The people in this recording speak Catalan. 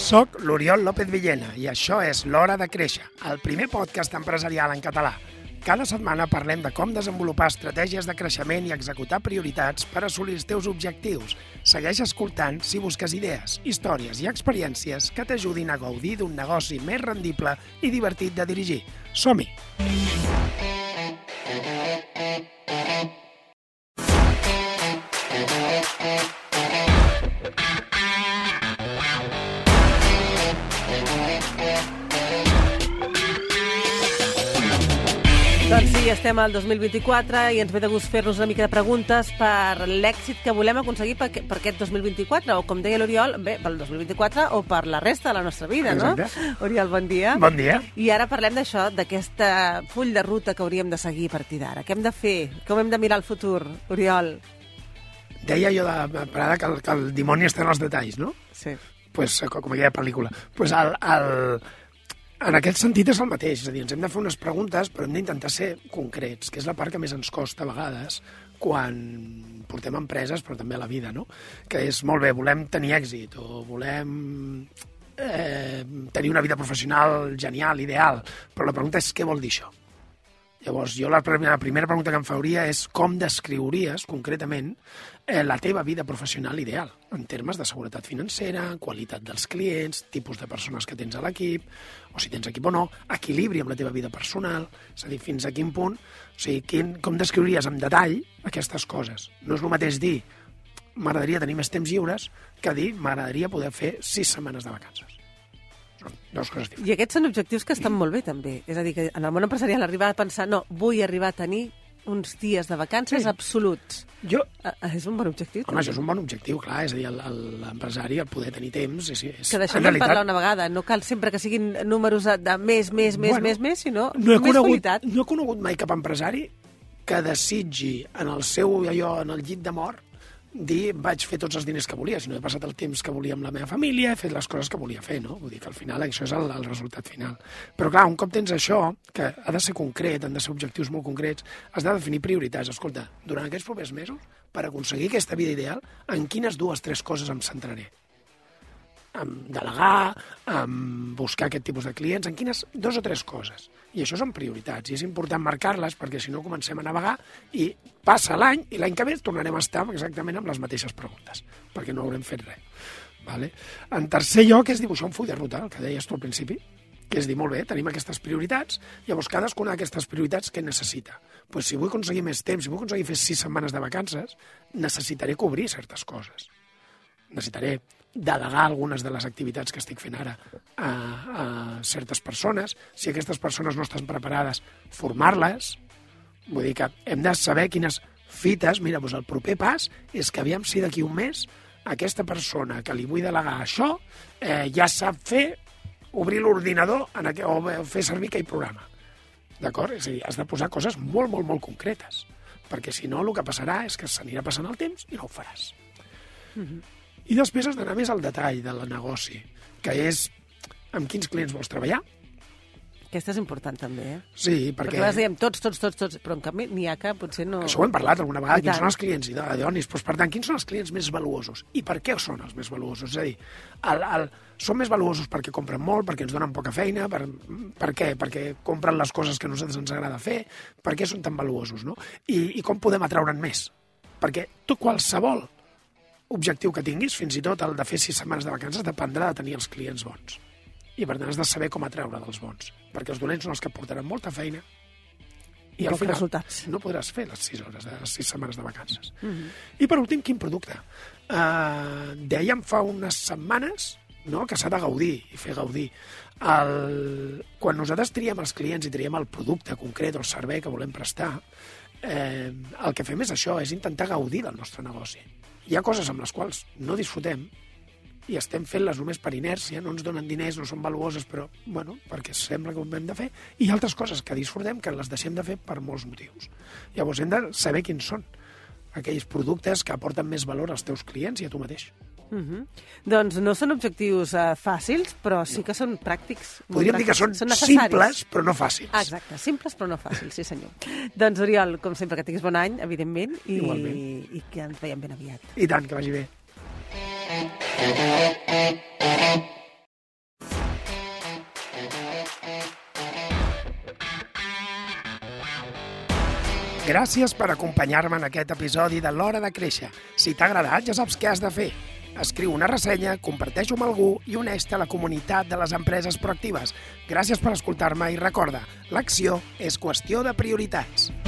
Soc l'Oriol López Villena i això és L'Hora de Créixer, el primer podcast empresarial en català. Cada setmana parlem de com desenvolupar estratègies de creixement i executar prioritats per assolir els teus objectius. Segueix escoltant si busques idees, històries i experiències que t'ajudin a gaudir d'un negoci més rendible i divertit de dirigir. Som-hi! Doncs sí, estem al 2024 i ens ve de gust fer-nos una mica de preguntes per l'èxit que volem aconseguir per aquest 2024, o com deia l'Oriol, bé, pel 2024 o per la resta de la nostra vida, no? Exacte. Oriol, bon dia. Bon dia. I ara parlem d'això, d'aquest full de ruta que hauríem de seguir a partir d'ara. Què hem de fer? Com hem de mirar el futur, Oriol? Deia jo de parada que el dimoni està en els detalls, no? Sí. Pues, com aquella pel·lícula. Pues en aquest sentit és el mateix, és a dir, ens hem de fer unes preguntes, però hem d'intentar ser concrets, que és la part que més ens costa a vegades quan portem empreses, però també a la vida, no? Que és, molt bé, volem tenir èxit o volem tenir una vida professional genial, ideal, però la pregunta és què vol dir això? Llavors, jo la primera pregunta que em faria és com descriuries concretament la teva vida professional ideal, en termes de seguretat financera, qualitat dels clients, tipus de persones que tens a l'equip, o si tens equip o no, equilibri amb la teva vida personal, és a dir, fins a quin punt, o sigui, com descriuries amb detall aquestes coses. No és el mateix dir m'agradaria tenir més temps lliures que dir m'agradaria poder fer 6 setmanes de vacances. Són dues coses diferents. I aquests són objectius que estan molt bé, també. És a dir, que en el món empresarial arribar a pensar, no, vull arribar a tenir uns dies de vacances absoluts. És un bon objectiu. Home, això és un bon objectiu, clar. És a dir, l'empresari, el poder tenir temps... Que deixem de parlar una vegada. No cal sempre que siguin números de més, sinó més qualitat. No he conegut mai cap empresari que desitgi en el seu en el llit de mort dir vaig fer tots els diners que volia, sinó he passat el temps que volia amb la meva família, he fet les coses que volia fer, no? Vull dir que al final això és el resultat final. Però clar, un cop tens això, que ha de ser concret, han de ser objectius molt concrets, has de definir prioritats. Escolta, durant aquests propers mesos, per aconseguir aquesta vida ideal, en quines 2 o 3 coses em centraré? En delegar, en buscar aquest tipus de clients, en quines 2 o 3 coses. I això són prioritats, i és important marcar-les perquè si no comencem a navegar i passa l'any i l'any que ve tornarem a estar exactament amb les mateixes preguntes, perquè no haurem fet res. Vale? En tercer lloc és dibuixar un full de ruta, el que deies tu al principi, que és dir, molt bé, tenim aquestes prioritats, llavors cadascuna d'aquestes prioritats què necessita? Pues si vull aconseguir més temps, si vull aconseguir fer 6 setmanes de vacances, necessitaré cobrir certes coses. Necessitaré delegar algunes de les activitats que estic fent ara a certes persones. Si aquestes persones no estan preparades, formar-les. Vull dir que hem de saber quines fites... Mira, doncs el proper pas és que aviam si d'aquí un mes aquesta persona que li vull delegar això ja sap obrir l'ordinador o fer servir aquell programa. D'acord? És a dir, has de posar coses molt, molt, molt concretes, perquè si no el que passarà és que s'anirà passant el temps i no ho faràs. I després has d'anar més al detall del negoci, que és amb quins clients vols treballar. Aquesta és important, també, eh? Sí, perquè... Perquè dèiem tots, però en canvi n'hi ha que potser no... Això ho hem parlat alguna vegada, quins són els clients idonis. Doncs, per tant, quins són els clients més valuosos? I per què són els més valuosos? És a dir, són més valuosos perquè compren molt, perquè ens donen poca feina, per què? Perquè compren les coses que a nosaltres ens agrada fer, per què són tan valuosos, no? I com podem atraure'n més? Perquè qualsevol objectiu que tinguis, fins i tot el de fer 6 setmanes de vacances, dependrà de tenir els clients bons. I per tant has de saber com atraure dels bons, perquè els dolents són els que portaran molta feina i al final resultats. No podràs fer les 6 hores de les 6 setmanes de vacances. I per últim, quin producte? Dèiem fa unes setmanes, no?, que s'ha de gaudir i fer gaudir. Quan nosaltres triem els clients i triem el producte concret o el servei que volem prestar, el que fem és això, és intentar gaudir del nostre negoci. Hi ha coses amb les quals no disfrutem i estem fent-les només per inèrcia, no ens donen diners, no són valuoses, però, bueno, perquè sembla que ho hem de fer, i hi ha altres coses que disfrutem que les deixem de fer per molts motius. Llavors hem de saber quins són aquells productes que aporten més valor als teus clients i a tu mateix. Doncs no són objectius fàcils, però sí que són pràctics. Podríem dir que són simples, però no fàcils. Exacte, simples però no fàcils, sí senyor. Doncs Oriol, com sempre, que tinguis bon any, evidentment, i que ens veiem ben aviat. I tant, que vagi bé. Gràcies per acompanyar-me en aquest episodi de l'Hora de Créixer. Si t'ha agradat, ja saps què has de fer. Escriu una ressenya, comparteix-ho amb algú i uneix-te a la comunitat de les empreses proactives. Gràcies per escoltar-me i recorda, l'acció és qüestió de prioritats.